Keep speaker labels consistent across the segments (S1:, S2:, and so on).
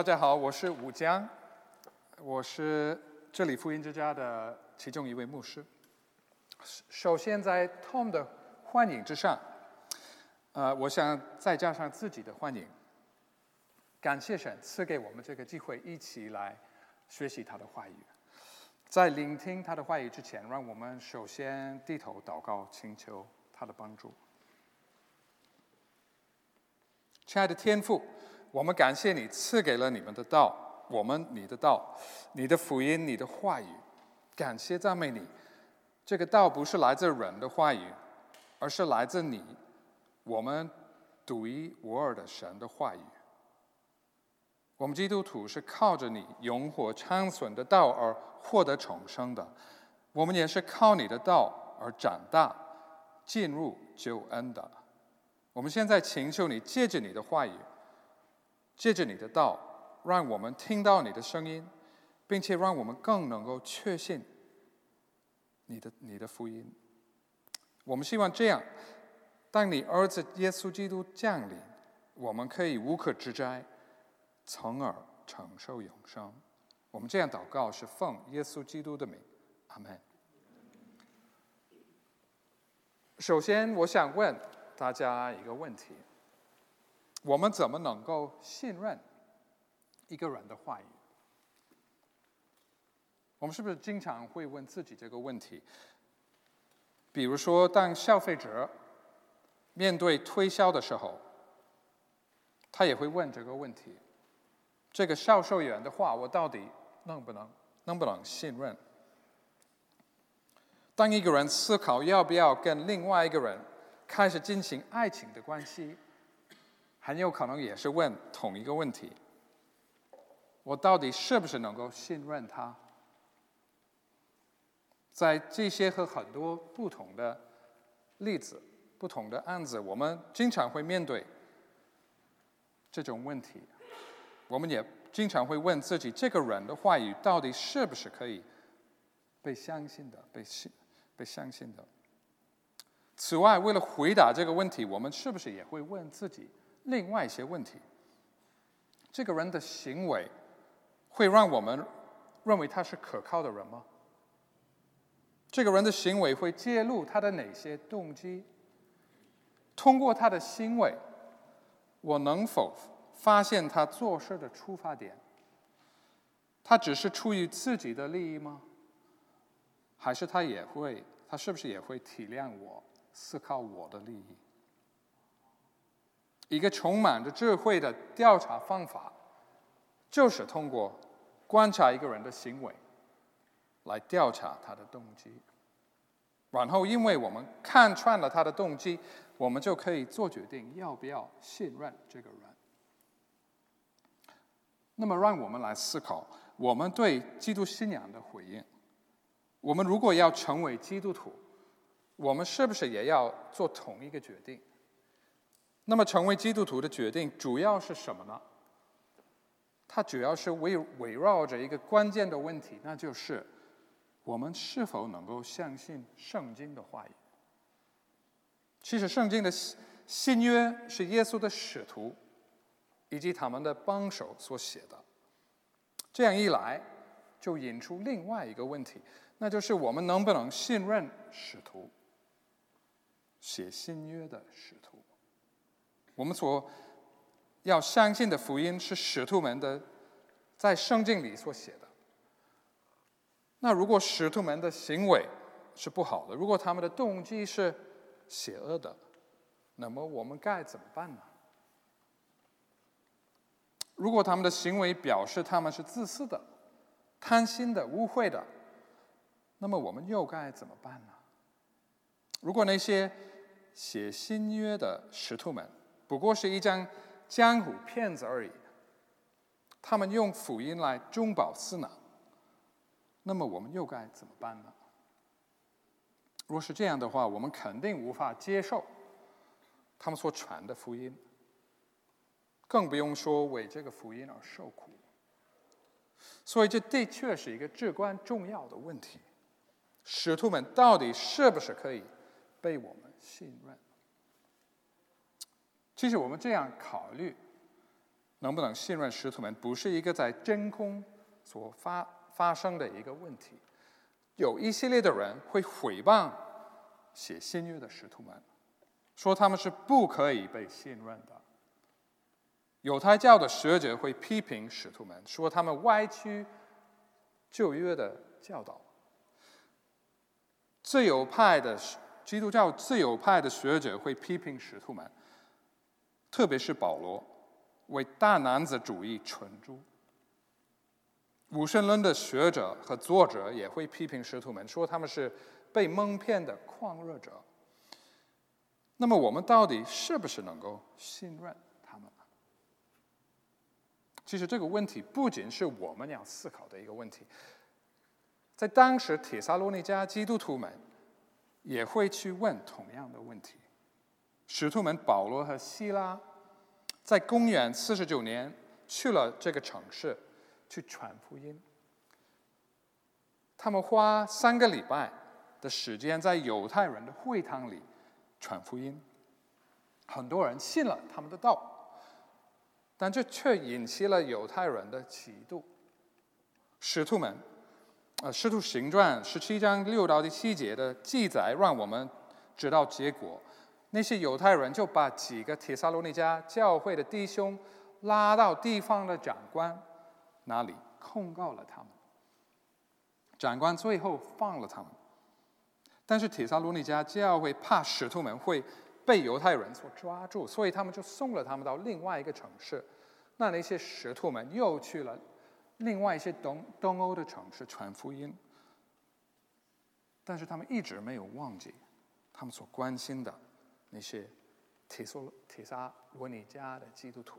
S1: 大家好，我是武江，我是这里福音之家的其中一位牧师。首先，在 Tom 的欢迎之上，我想再加上自己的欢迎，感谢神赐给我们这个机会，一起来学习他的话语。在聆听他的话语之前，让我们首先低头祷告，请求他的帮助。亲爱的天父，我们感谢你赐给了你们的道，你的道，你的福音，你的话语，感谢赞美你。这个道不是来自人的话语，而是来自你，我们独一无二的神的话语。我们基督徒是靠着你永活长存的道而获得重生的，我们也是靠你的道而长大，进入救恩的。我们现在请求你借着你的话语，借着你的道，让我们听到你的声音，并且让我们更能够确信你的福音。我们希望这样，当你儿子耶稣基督降临，我们可以无可指摘，从而承受永生。我们这样祷告是奉耶稣基督的名，阿们。首先，我想问大家一个问题：我们怎么能够信任一个人的话语？我们是不是经常会问自己这个问题？比如说，当消费者面对推销的时候，他也会问这个问题：这个销售员的话，我到底能不能信任？当一个人思考要不要跟另外一个人开始进行爱情的关系，很有可能也是问同一个问题：我到底是不是能够信任他？在这些和很多不同的例子、不同的案子，我们经常会面对这种问题。我们也经常会问自己，这个人的话语到底是不是可以被相信的、被相信的？此外，为了回答这个问题，我们是不是也会问自己另外一些问题？这个人的行为会让我们认为他是可靠的人吗？这个人的行为会揭露他的哪些动机？通过他的行为，我能否发现他做事的出发点？他只是出于自己的利益吗？还是他是不是也会体谅我，思考我的利益？一个充满着智慧的调查方法，就是通过观察一个人的行为，来调查他的动机。然后，因为我们看穿了他的动机，我们就可以做决定要不要信任这个人。那么，让我们来思考我们对基督信仰的回应。我们如果要成为基督徒，我们是不是也要做同一个决定？那么，成为基督徒的决定主要是什么呢？它主要是围绕着一个关键的问题，那就是我们是否能够相信圣经的话语？其实，圣经的新约是耶稣的使徒以及他们的帮手所写的。这样一来，就引出另外一个问题，那就是我们能不能信任使徒，写新约的使徒？我们所要相信的福音是使徒们在圣经里所写的。那如果使徒们的行为是不好的，如果他们的动机是邪恶的，那么我们该怎么办呢？如果他们的行为表示他们是自私的、贪心的、污秽的，那么我们又该怎么办呢？如果那些写新约的使徒们不过是一张江湖骗子而已，他们用福音来中饱私囊，那么我们又该怎么办呢？若是这样的话，我们肯定无法接受他们所传的福音，更不用说为这个福音而受苦。所以这的确是一个至关重要的问题：使徒们到底是不是可以被我们信任？其实我们这样考虑， 能不能信任使徒们，不是一个在真空所发生的一个问题。有一系列的人会诽谤写新约的使徒们，说他们是不可以被信任的。犹太教的学者会批评使徒们，说他们歪曲旧约的教导。基督教自由派的学者会批评使徒们，特别是保罗，为大男子主义蠢猪。无神论的学者和作者也会批评使徒们，说他们是被蒙骗的狂热者。那么我们到底是不是能够信任他们呢？其实这个问题不仅是我们要思考的一个问题，在当时帖撒罗尼迦基督徒们也会去问同样的问题。使徒们保罗和希拉在公元49年去了这个城市去传福音，他们花3个礼拜的时间在犹太人的会堂里传福音，很多人信了他们的道，但这却引起了犹太人的嫉妒。使徒行传17章6到7节的记载让我们知道结果。那些犹太人就把几个帖撒罗尼迦教会的弟兄拉到地方的长官那里控告了他们，长官最后放了他们。但是帖撒罗尼迦教会怕使徒们会被犹太人所抓住，所以他们就送了他们到另外一个城市。那些使徒们又去了另外一些东欧的城市传福音，但是他们一直没有忘记他们所关心的那些帖撒罗尼迦的基督徒。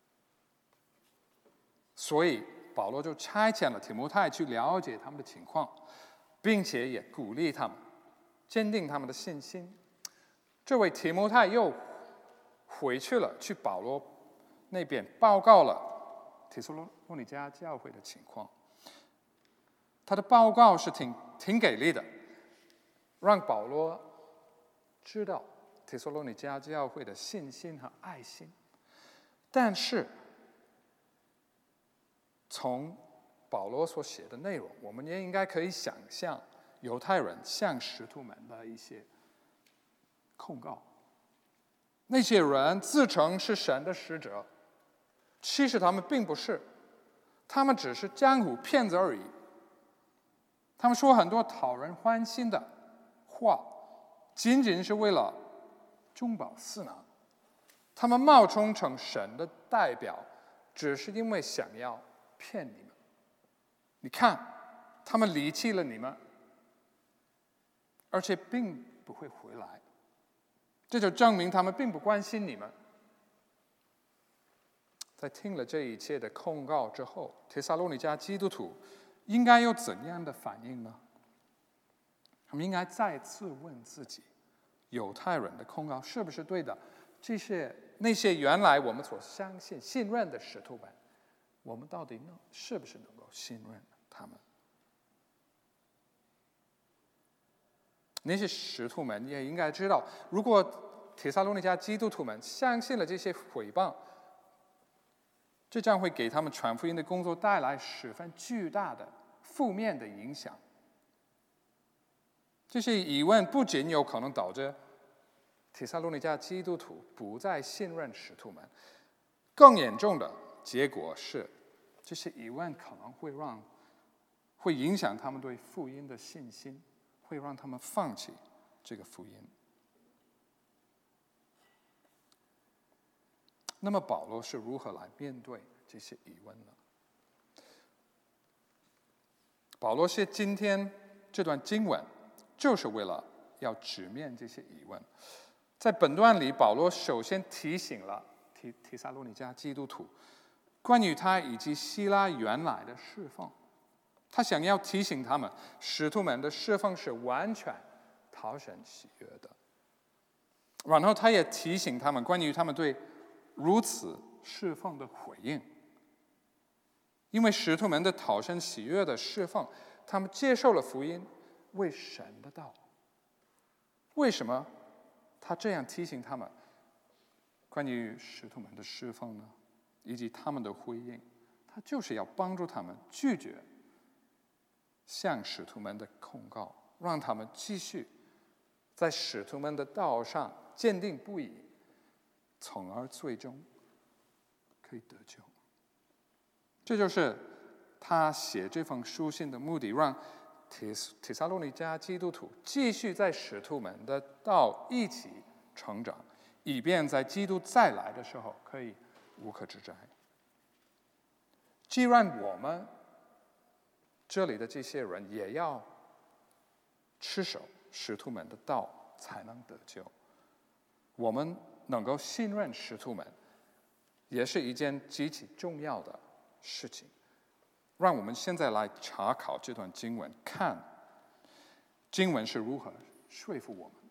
S1: 所以保罗就差遣了提摩太去了解他们的情况，并且也鼓励他们，坚定他们的信心。这位提摩太又回去了，去保罗那边报告了帖撒罗尼迦教会的情况。他的报告是挺给力的，让保罗知道帖撒罗尼迦教会的信心和爱心。但是从保罗所写的内容，我们也应该可以想象犹太人向使徒们的一些控告。那些人自称是神的使者，其实他们并不是，他们只是江湖骗子而已。他们说很多讨人欢心的话，仅仅是为了中饱私囊。他们冒充成神的代表，只是因为想要骗你们。你看，他们离弃了你们，而且并不会回来，这就证明他们并不关心你们。在听了这一切的控告之后，帖撒罗尼迦基督徒应该有怎样的反应呢？他们应该再次问自己，犹太人的控告是不是对的？那些原来我们所相信、信任的使徒们，我们到底是不是能够信任他们？那些使徒们也应该知道，如果帖撒罗尼迦基督徒们相信了这些诽谤，这将会给他们传福音的工作带来十分巨大的负面的影响。这些疑问不仅有可能导致帖撒罗尼迦基督徒不再信任使徒们，更严重的结果是，这些疑问可能会影响他们对福音的信心，会让他们放弃这个福音。那么保罗是如何来面对这些疑问呢？保罗写今天这段经文，就是为了要直面这些疑问。在本段里，保罗首先提醒了帖撒罗尼迦基督徒关于他以及希拉原来的侍奉。他想要提醒他们，使徒们的侍奉是完全讨神喜悦的。然后他也提醒他们关于他们对如此侍奉的回应。因为使徒们的讨神喜悦的侍奉，他们接受了福音，为神的道。为什么他这样提醒他们关于使徒们的侍奉呢？ 以及他们的回应，他就是要帮助他们拒绝向使徒们的控告，让他们继续在使徒们的道上坚定不移，从而最终可以得救。这就是他写这封书信的目的，让帖撒罗尼迦基督徒继续在使徒们的道一起成长，以便在基督再来的时候可以无可指摘。既然我们这里的这些人也要持守使徒们的道才能得救，我们能够信任使徒们，也是一件极其重要的事情。让我们现在来查考这段经文，看经文是如何说服我们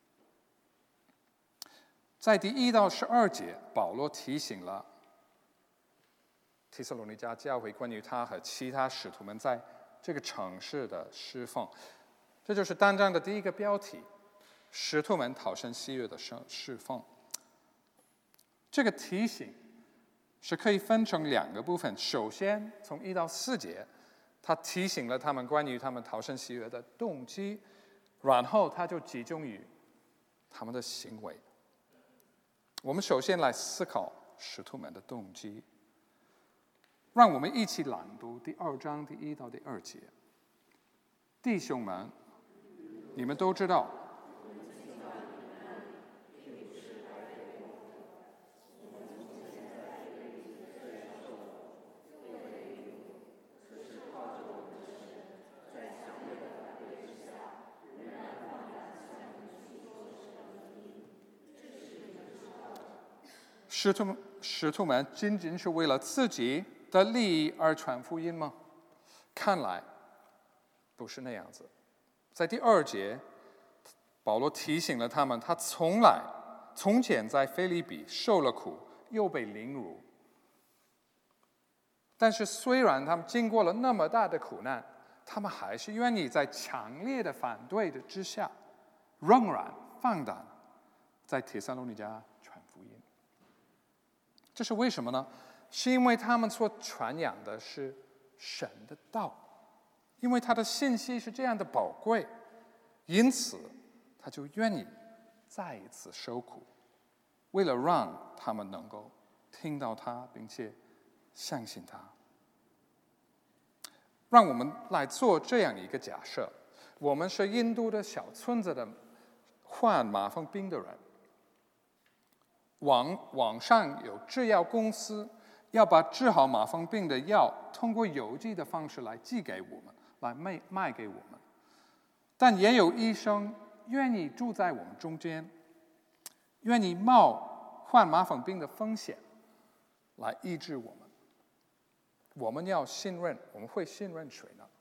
S1: 的。在第1到12节，保罗提醒了帖撒罗尼迦教会关于他和其他使徒们在这个城市的侍奉。这就是单章的第一个标题：使徒们讨神喜悦的侍奉。这个提醒是可以分成2个部分。首先，从1到4节，他提醒了他们关于他们讨神喜悦的动机，然后他就集中于他们的行为。我们首先来思考使徒们的动机。让我们一起朗读第2章第1到第2节。弟兄们，你们都知道，使徒们仅仅是为了自己的利益而传福音吗？看来不是那样子。在第2节，保罗提醒了他们，他从前在腓立比受了苦，又被凌辱。但是虽然他们经过了那么大的苦难，他们还是愿意在强烈的反对的之下，仍然放胆在帖撒罗尼迦传福音。这是为什么呢？是因为他们所传扬的是神的道，因为他的信息是这样的宝贵，因此他就愿意再一次受苦，为了让他们能够听到他，并且相信他。让我们来做这样一个假设：我们是印度的小村子的患麻风病的人，网上有制药公司要把治好麻风病的药通过邮寄的方式来寄给我们，来卖给我们。但也有医生愿意住在我们中间，愿意冒患麻风病的风险来医治我们。我们会信任谁呢？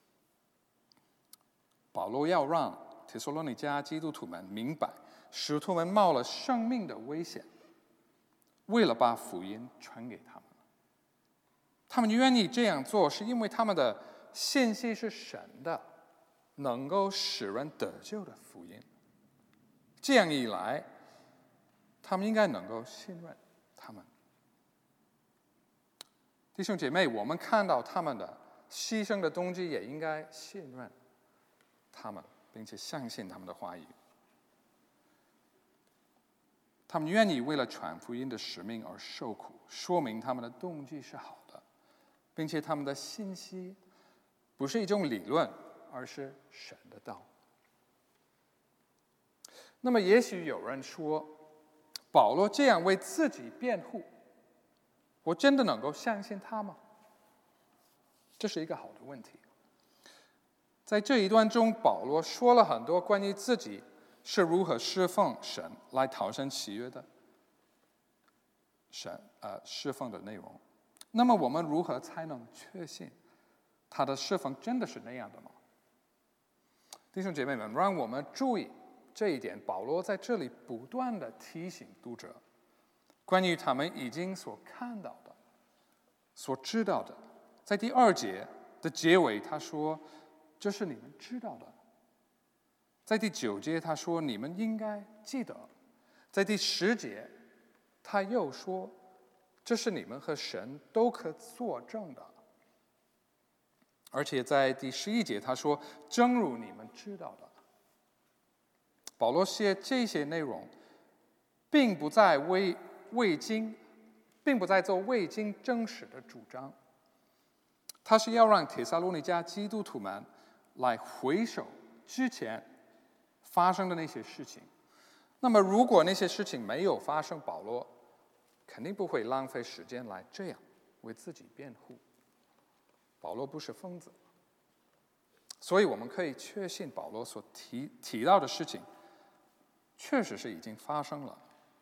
S1: 保罗要让帖撒罗尼迦基督徒们明白，使徒们冒了生命的危险，为了把福音传给他们。他们愿意这样做，是因为他们的信息是神的，能够使人得救的福音。这样一来，他们应该能够信任他们。弟兄姐妹，我们看到他们的牺牲的动机，也应该信任他们，并且相信他们的话语。他们愿意为了传福音的使命而受苦，说明他们的动机是好的，并且他们的信息不是一种理论，而是神的道。那么也许有人说，保罗这样为自己辩护，我真的能够相信他吗？这是一个好的问题。在这一段中，保罗说了很多关于自己是如何侍奉神来讨神喜悦的侍奉的内容。那么我们如何才能确信他的侍奉真的是那样的吗？弟兄姐妹们，让我们注意这一点。保罗在这里不断的提醒读者，关于他们已经所看到的、所知道的。在第2节的结尾，他说：“这是你们知道的。”在第9节，他说：“你们应该记得。”在第10节，他又说：“ 这是你们和神都可作证的。而且在第11节他说，正如你们知道的。保罗写这些内容并不在做未经证实的主张，他是要让帖撒罗尼迦基督徒们来回首之前发生的那些事情。那么如果那些事情没有发生，保罗肯定不会浪费时间来这样为自己辩护。保罗不是疯子，所以我们可以确信保罗所提到的事情确实是已经发生了。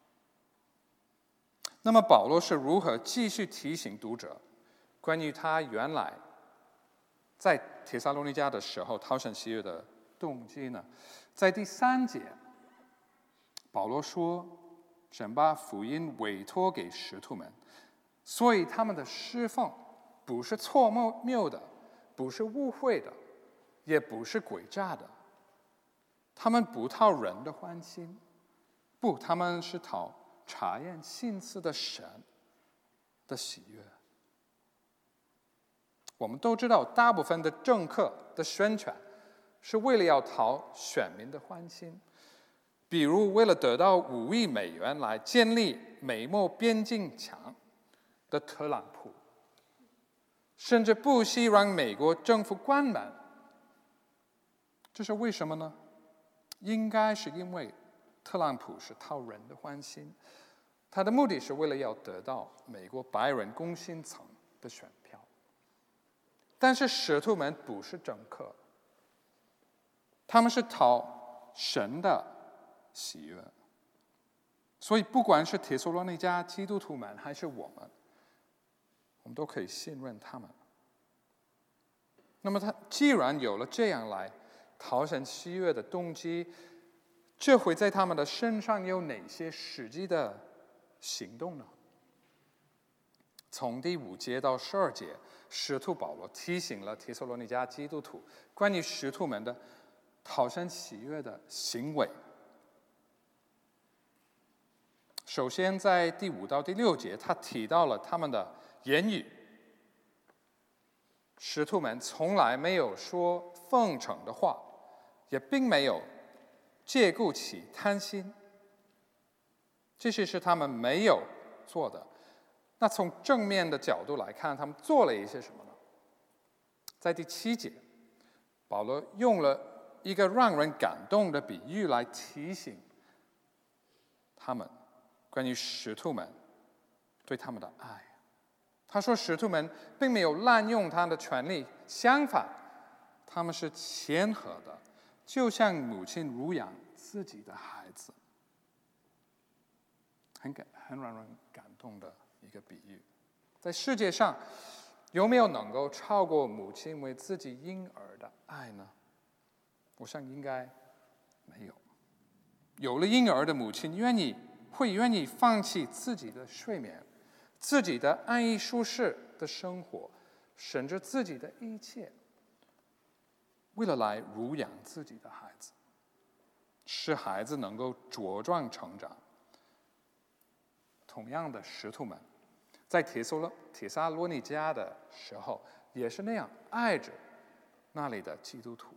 S1: 那么保罗是如何继续提醒读者关于他原来在帖撒罗尼迦的时候讨神喜悦的动机呢？在第3节，保罗说，神把福音委托给使徒们，所以他们的侍奉不是错谬的，不是误会的，也不是诡诈的。他们不讨人的欢心，不，他们是讨察验心思的神的喜悦。我们都知道，大部分的政客的宣传是为了要讨选民的欢心，比如为了得到5亿美元来建立美墨边境墙的特朗普，甚至不惜让美国政府关门。这是为什么呢？应该是因为特朗普是讨人的欢心，他的目的是为了要得到美国白人工薪层的选票。但是使徒们不是政客，他们是讨神的喜悦。所以不管是帖撒罗尼迦基督徒们还是我们都可以信任他们。那么他既然有了这样来讨神喜悦的动机，这会在他们的身上有哪些实际的行动呢？从第5节到12节，使徒保罗提醒了帖撒罗尼迦基督徒关于使徒们的讨神喜悦的行为。首先在第5到第6节，他提到了他们的言语。使徒们从来没有说奉承的话，也并没有借故起贪心，这些是他们没有做的。那从正面的角度来看，他们做了一些什么呢？在第7节，保罗用了一个让人感动的比喻来提醒他们关于使徒们对他们的爱。他说使徒们并没有滥用他的权利，相反，他们是谦和的，就像母亲乳养自己的孩子。很让人感动的一个比喻。在世界上，有没有能够超过母亲为自己婴儿的爱呢？我想应该没有。有了婴儿的母亲会愿意放弃自己的睡眠，自己的安逸舒适的生活，甚至自己的一切，为了来乳养自己的孩子，使孩子能够茁壮成长。同样的，使徒们在帖撒罗尼迦的时候也是那样爱着那里的基督徒。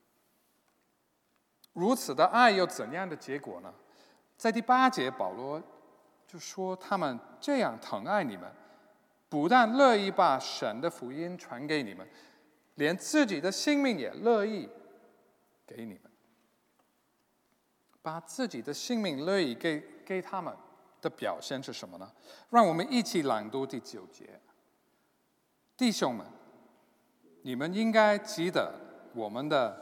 S1: 如此的爱有怎样的结果呢？在第8节，保罗就说他们这样疼爱你们，不但乐意把神的福音传给你们，连自己的性命也乐意给你们。把自己的性命乐意给他们的表现是什么呢？让我们一起朗读第9节。弟兄们，你们应该记得我们的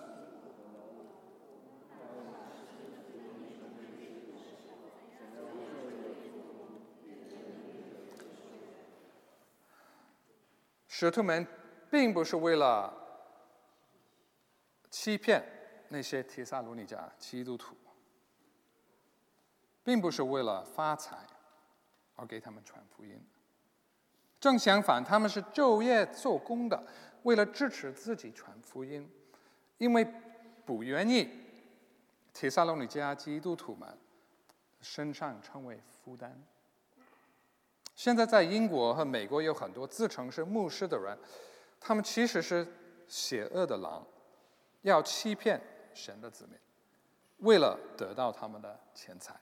S1: 使徒们并不是为了欺骗那些帖撒罗尼迦基督徒，并不是为了发财而给他们传福音。正相反，他们是昼夜做工的，为了支持自己传福音，因为不愿意帖撒罗尼迦基督徒们身上成为负担。 现在在英国和美国有很多自称是牧师的人，他们其实是邪恶的狼，要欺骗神的子民，为了得到他们的钱财。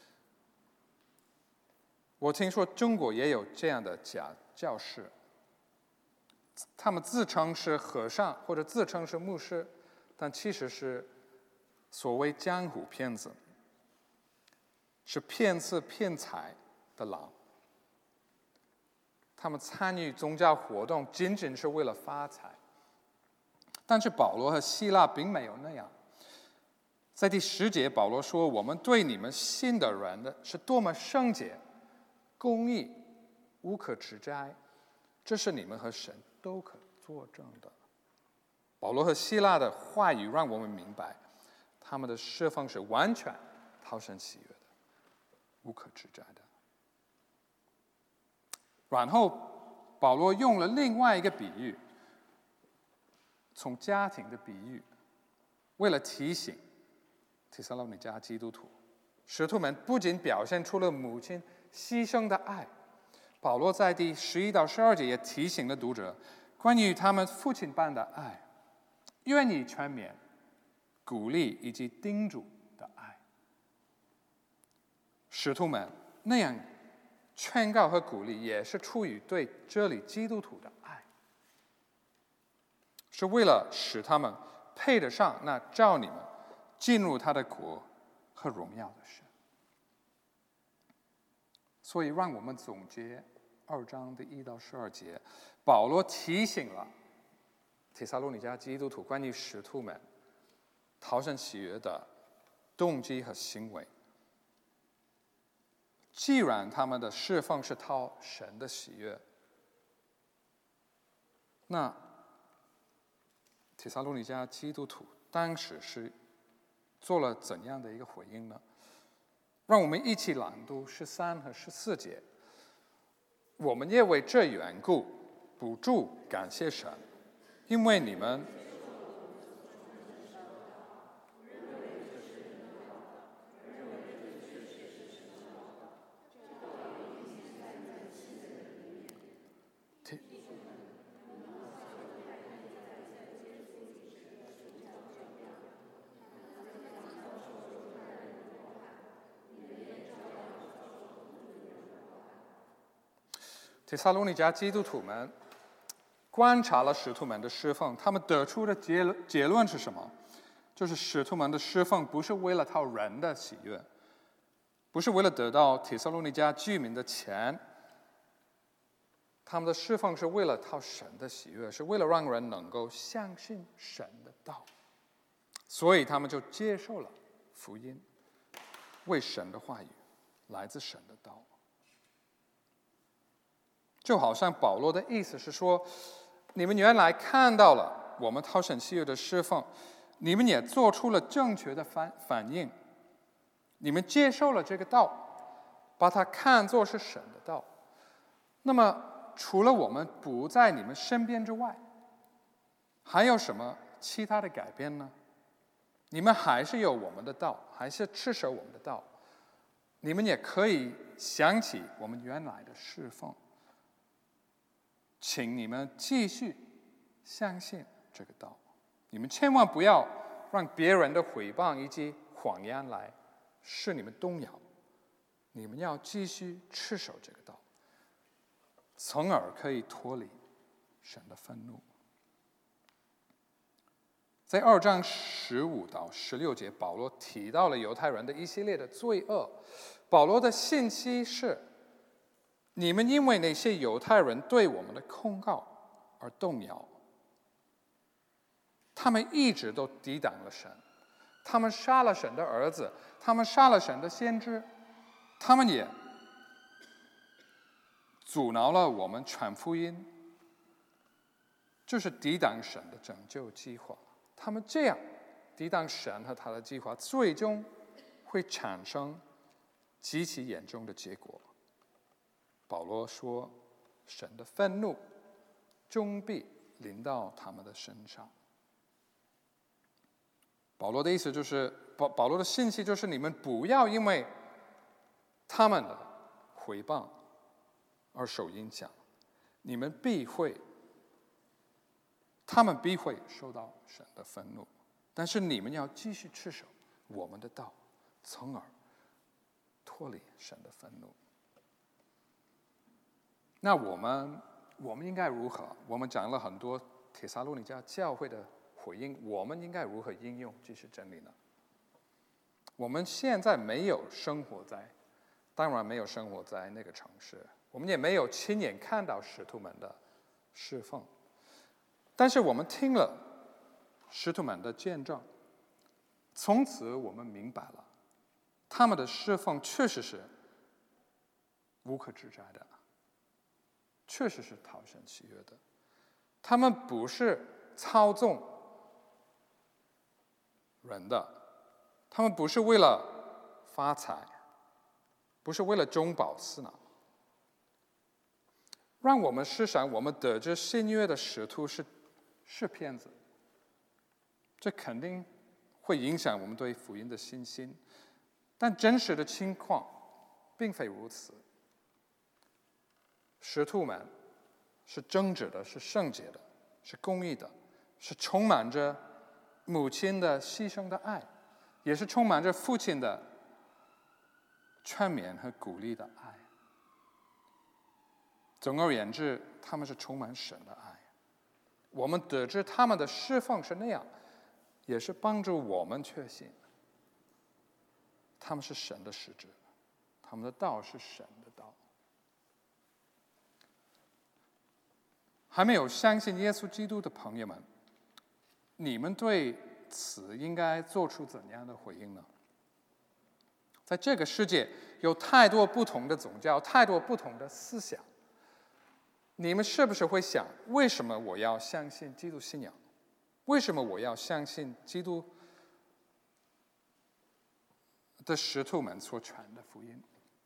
S1: 我听说中国也有这样的假教师，他们自称是和尚或者自称是牧师，但其实是所谓江湖骗子，是骗色骗财的狼。他们参与宗教活动仅仅是为了发财。但是保罗和希腊并没有那样。在第10节，保罗说：“我们对你们信的人的是多么圣洁、公义、无可指摘，这是你们和神都可作证的。”保罗和希腊的话语让我们明白，他们的侍奉是完全讨神喜悦的，无可指摘的。然后保罗用了另外一个比喻，从家庭的比喻，为了提醒帖撒罗尼迦基督徒，使徒们不仅表现出了母亲牺牲的爱，保罗在第11到12节也提醒了读者关于他们父亲般的爱，愿意劝勉、鼓励以及叮嘱的爱。使徒们那样劝告和鼓励，也是出于对这里基督徒的爱，是为了使他们配得上那召你们进入他的国和荣耀的神。所以让我们总结2章的1到12节，保罗提醒了帖撒罗尼迦基督徒关于使徒们讨神喜悦的动机和行为。既然他们的侍奉是讨神的喜悦，那帖撒罗尼迦基督徒当时是做了怎样的一个回应呢？让我们一起朗读13和14节。我们也为这缘故不住感谢神，因为你们帖撒罗尼迦基督徒们观察了使徒们的侍奉，他们得出的结论是什么？就是使徒们的侍奉不是为了讨人的喜悦，不是为了得到帖撒罗尼迦居民的钱，他们的侍奉是为了讨神的喜悦，是为了让人能够相信神的道。所以他们就接受了福音，为神的话语，来自神的道。就好像保罗的意思是说，你们原来看到了我们讨神喜悦的侍奉，你们也做出了正确的反应，你们接受了这个道，把它看作是神的道。那么除了我们不在你们身边之外，还有什么其他的改变呢？你们还是有我们的道，还是持守我们的道，你们也可以想起我们原来的侍奉，请你们继续相信这个道，你们千万不要让别人的毁谤以及谎言来使你们动摇，你们要继续持守这个道，从而可以脱离神的愤怒。在2章15到16节，保罗提到了犹太人的一系列的罪恶。保罗的信息是：你们因为那些犹太人对我们的控告而动摇，他们一直都抵挡了神，他们杀了神的儿子，他们杀了神的先知，他们也阻挠了我们传福音，就是抵挡神的拯救计划。他们这样抵挡神和他的计划，最终会产生极其严重的结果。保罗说，神的愤怒终必临到他们的身上。保罗的意思就是，保罗的信息就是，你们不要因为他们的毁谤而受影响，他们必会受到神的愤怒。但是你们要继续持守我们的道，从而脱离神的愤怒。那我们应该如何？我们讲了很多帖撒罗尼迦教会的回应，我们应该如何应用这些真理呢？我们现在当然没有生活在那个城市，我们也没有亲眼看到使徒们的侍奉，但是我们听了使徒们的见证，从此我们明白了，他们的侍奉确实是无可指摘的，确实是讨神喜悦的。他们不是操纵人的，他们不是为了发财，不是为了中饱私囊。让我们试想，我们得知新约的使徒是骗子，这肯定会影响我们对福音的信心。但真实的情况并非如此。使徒们是正直的，是圣洁的，是公义的，是充满着母亲的牺牲的爱，也是充满着父亲的劝勉和鼓励的爱。总而言之，他们是充满神的爱。我们得知他们的侍奉是那样，也是帮助我们确信他们是神的使者，他们的道是神的道。还没有相信耶稣基督的朋友们，你们对此应该做出怎样的回应呢？在这个世界有太多不同的宗教，太多不同的思想，你们是不是会想，为什么我要相信基督信仰？为什么我要相信基督的使徒们所传的福音？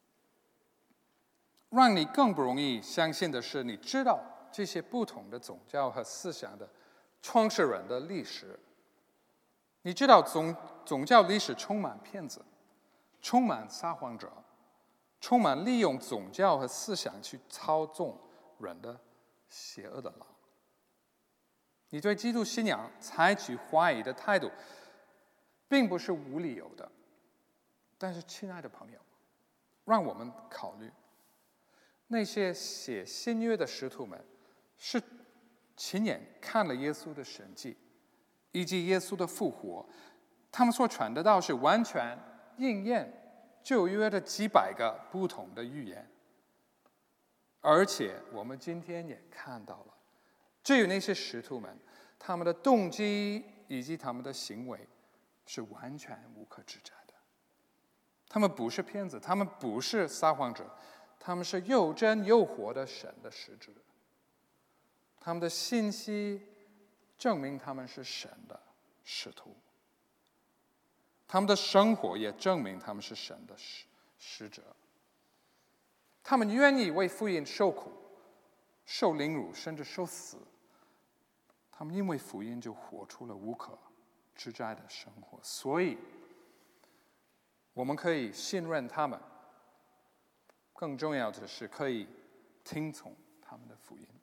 S1: 让你更不容易相信的是，你知道这些不同的宗教和思想的创始人的历史，你知道宗教历史充满骗子，充满撒谎者，充满利用宗教和思想去操纵人的邪恶的狼。你对基督信仰采取怀疑的态度，并不是无理由的。但是，亲爱的朋友，让我们考虑，那些写新约的使徒们是亲眼看了耶稣的神迹，以及耶稣的复活，他们所传的道是完全应验旧约的几百个不同的预言。而且我们今天也看到了，至于那些使徒们，他们的动机以及他们的行为是完全无可指摘的。他们不是骗子，他们不是撒谎者，他们是又真又活的神的使者。他们的信息证明他们是神的使徒，他们的生活也证明他们是神的使者。他们愿意为福音受苦、受凌辱，甚至受死。他们因为福音就活出了无可指摘的生活，所以我们可以信任他们，更重要的是可以听从他们的福音。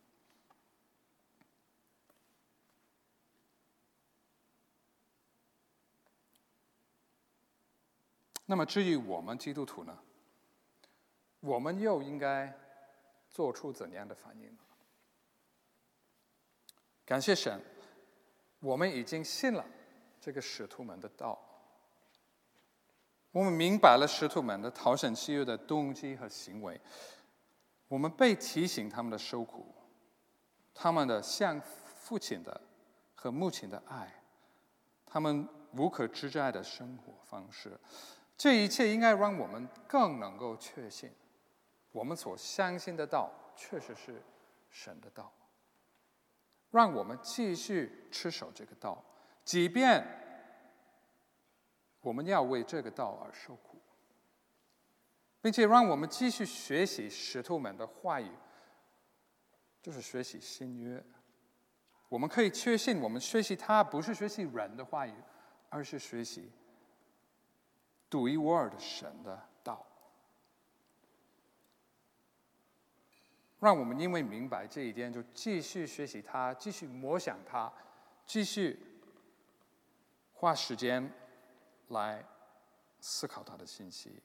S1: 那么至于我们基督徒呢？我们又应该做出怎样的反应呢？感谢神，我们已经信了这个使徒们的道，我们明白了使徒们的讨神喜悦的动机和行为，我们被提醒他们的受苦，他们的像父亲的和母亲的爱，他们无可指摘的生活方式，这一切应该让我们更能够确信，我们所相信的道确实是神的道。让我们继续持守这个道，即便我们要为这个道而受苦，并且让我们继续学习使徒们的话语，就是学习新约。我们可以确信，我们学习它不是学习人的话语，而是学习独一无二的神的道。 让我们因为明白这一点，就继续学习它，继续默想它，继续花时间来思考它的信息。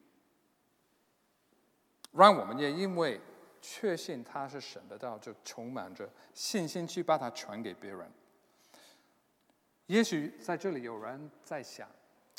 S1: 让我们也因为确信它是神的道，就充满着信心去把它传给别人。也许在这里有人在想，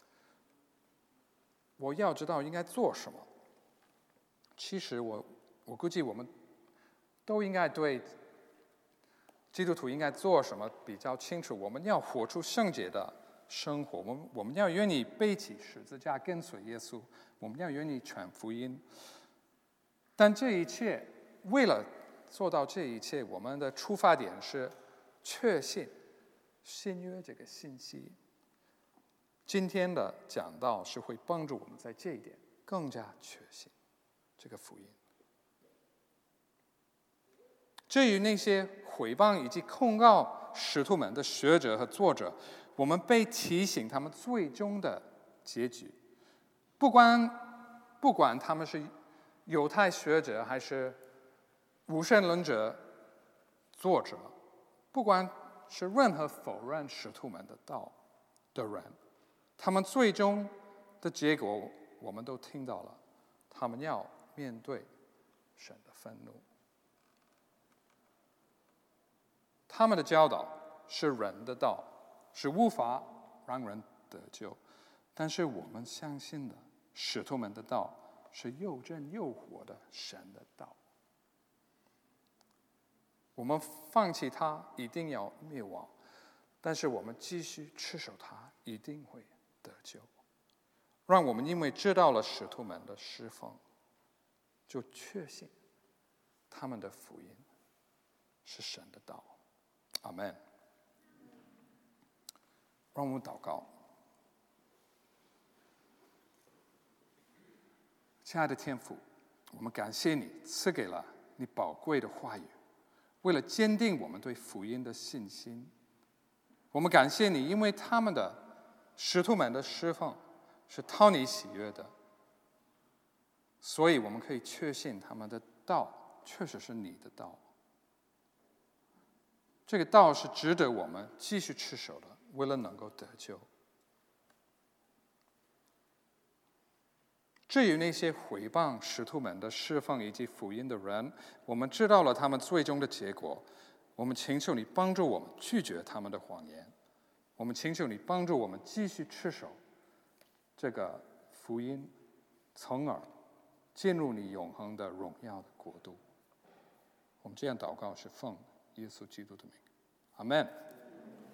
S1: 我要知道应该做什么。其实我估计我们都应该对基督徒应该做什么比较清楚。我们要活出圣洁的生活，我们要愿意背起十字架跟随耶稣，我们要愿意传福音。但这一切，为了做到这一切，我们的出发点是确信新约这个信息。今天的讲道是会帮助我们在这一点更加确信这个福音。至于那些毁谤以及控告使徒们的学者和作者，我们被提醒他们最终的结局。不管他们是犹太学者还是无神论者作者，不管是任何否认使徒们的道的人，他们最终的结果我们都听到了，他们要面对神的愤怒。他们的教导是人的道，是无法让人得救，但是我们相信的使徒们的道是又真又活的神的道。我们放弃它一定要灭亡，但是我们继续持守它一定会得救。让我们因为知道了使徒们的侍奉，就确信他们的福音是神的道。阿们。让我们祷告。亲爱的天父，我们感谢你赐给了你宝贵的话语，为了坚定我们对福音的信心。我们感谢你，因为他们的使徒们的侍奉是讨你喜悦的，所以我们可以确信他们的道确实是你的道。这个道是值得我们继续持守的，为了能够得救。至于那些毁谤使徒们的侍奉以及福音的人，我们知道了他们最终的结果。我们请求你帮助我们拒绝他们的谎言，我们请求你帮助我们继续持守这个福音，从而进入你永恒的荣耀的国度。我们这样祷告是奉耶稣基督的名，阿们。